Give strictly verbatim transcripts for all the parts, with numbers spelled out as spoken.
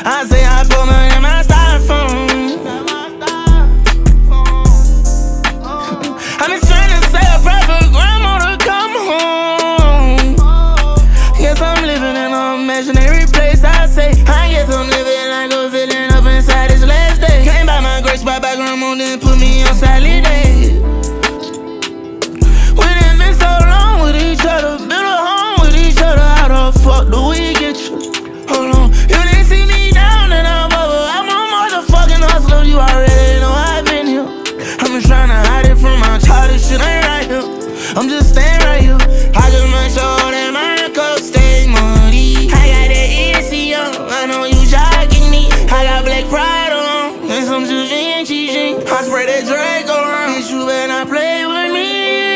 I say I put money in my styrofoam. I've been trying to say a prayer for grandma to come home. Guess I'm living in an imaginary place. I say, I guess I'm living like a villain up inside this last day. Came by my grace, by by grandma, then put me on solid days. We done been so long with each other, built a home with each other. How the fuck do we get you? Hold on, you didn't see me down and I'm over. I'm a motherfucking hustler, you already know I've been here. I've been trying to hide it from my child, this shit ain't right here. I'm just staying right here. I just make sure that my cup stay muddy. I got that E S C on, I know you jogging me. I got black pride on, and some Givenchy jeans. I spray that Draco around, bitch, you better not play with me.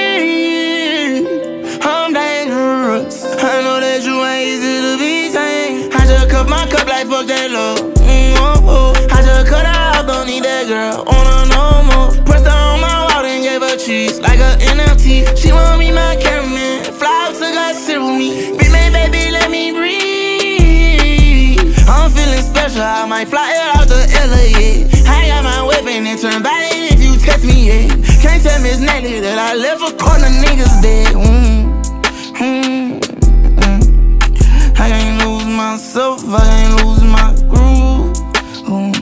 I'm dangerous, I know that you ain't easy to be tamed. I just cut my cup like fuck that love. Mm, oh, oh. I just cut her out, don't need that girl on her no more. Pressed her on my wall and gave her cheese like a N F T. She want me my cameraman, fly out to God sit with me. Be my baby, let me breathe. I'm feeling special, I might fly it out to L A, yeah. I got my weapon and turn violent if you test me, yeah. Can't tell Miss Nelly that I left a corner niggas dead. Mm, mm, mm. I can't lose myself, I can't lose my groove. Mm.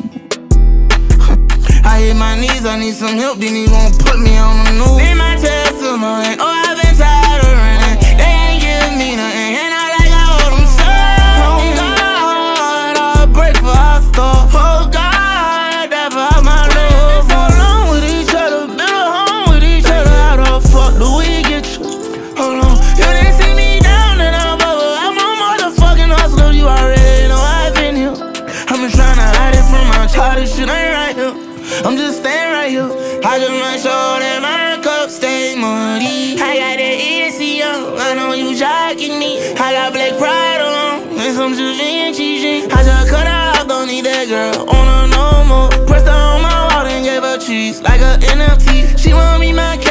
I hit my knees, I need some help, then he won't put me on the news. In my testimony, oh, I've been tired of running. They ain't give me nothing, and I like I hold them so. Oh God, I'll break for our stuff. Oh God, that's for my love. We've been so long with each other, built a home with each other. How the fuck do we get you? Hold on, you didn't see me down and I'm over. I'm a motherfucking hustler, you already know I've been here. I've been trying to hide it from my child, this shit ain't right here. I'm just staying right here. I just make sure that my cup stay muddy. I got that E S C on, I know you jogging me. I got black pride on, and some Givenchy jeans. I just cut her out, don't need that girl on her no more. Pressed her on my wall and gave her cheese like a N F T. She want me my